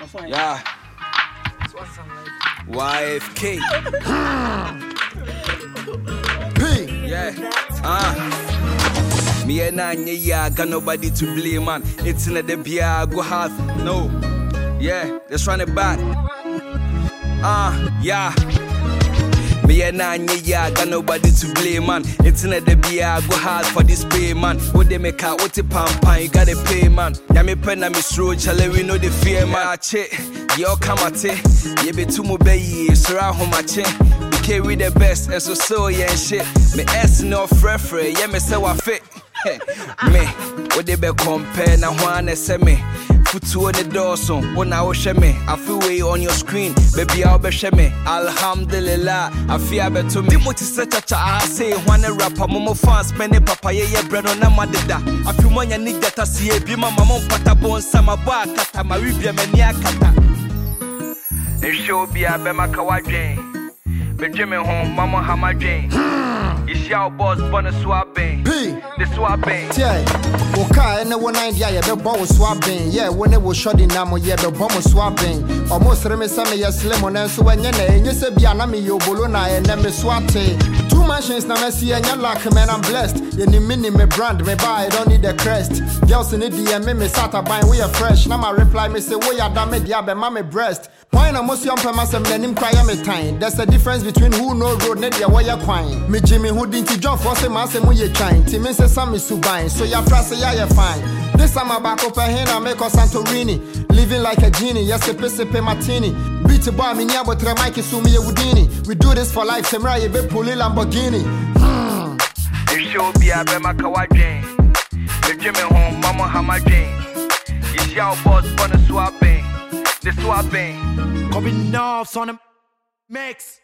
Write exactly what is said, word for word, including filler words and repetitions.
Yeah. Y F K. P. Yeah. Ah. Me and Nanya, yeah, got nobody to blame, man. It's in the beer, go half. No. Yeah, let's run it back. Ah, uh, yeah. Me and Nanya, yeah, got nobody to blame, man. It's in the beer, go hard for this pay, man. What they make out, what the pampan, you gotta pay, man. Yeah, me pen and me throat, chale, we know the fear, man. Che, yo, come at it. You be too mobile, so I home at it. We carry the best, and so so, yeah, and shit. Me ass no frefre, yeah, me say what fit. Me, what they be compare, na one say me. Futu on the door, so when I was me, I feel way on your screen, baby. I'll be me. Alhamdulillah, I feel better me. Timothy such a cha, I say one a rapper, momo fans, many papaya, yeah, bread on a madida. I feel money, I need that I see a be my mama, patabon, sama bar, kata, my ribia, mania kata. The show be a bema kawaje, but Jimmy home, mama, hammer jane. It's your boss, bonus swabbing. P. The swabbing. Yeah. Okay, and the one idea, yeah, the bomb swabbing. Yeah, when it was shot in Namo, yeah, the bomb swabbing. Almost remember me as lemon and so when you know, you say, Bianami, yo, Bolona, and then me swate. Two mansions, now I see, and you're lucky, man, I'm blessed. You need mini me brand, me buy, I don't need the crest. Girls in the D M, me sat up buying, we are fresh. Now my reply, me say, we are damn it, yeah, but mammy breast. Why not most young permas and then him cry me time? There's a difference between who know road, net ya why you crying. Me Jimmy who didn't John for some mass and we trying. Tim says some is subine, so ya press ya ya fine. This summer back up a hand and make us Santorini. Living like a genie, yes, a piece of martini. Beat a bar, me near but Mike is Sumi Woodini. We do this for life, Samra, you be pulling Lamborghini. Hmm. It should be a Bema Kawaji. The Jimmy home, Mama Hammer Jane. It's your boss, bonus swapping. The swapping. Coming off on a mix.